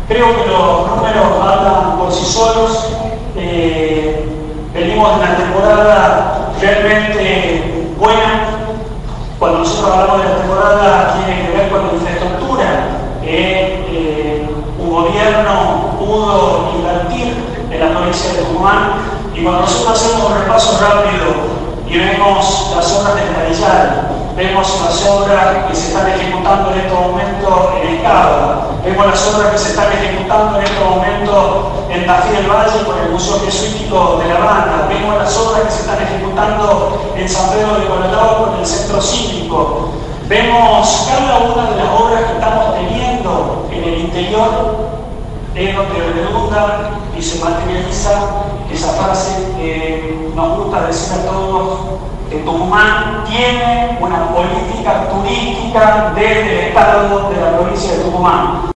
Creo que los números hablan por sí solos. Venimos de una temporada realmente buena. Cuando nosotros hablamos de la temporada, tiene que ver con la infraestructura. Un gobierno pudo invertir en la provincia de Tucumán, y cuando nosotros hacemos un repaso rápido y vemos las obras de Escalillal, vemos las obras que se están ejecutando en estos momentos en Escava, vemos las obras que se están ejecutando en estos momentos en Tafí del Valle con el Museo Jesuítico de La Banda, vemos las obras que se están ejecutando en San Pedro de Colorado con el Centro Cívico, vemos cada una de las obras que estamos teniendo en el interior. Es donde redunda y se materializa esa frase que nos gusta decir a todos, que Tucumán tiene una política turística desde el Estado de la provincia de Tucumán.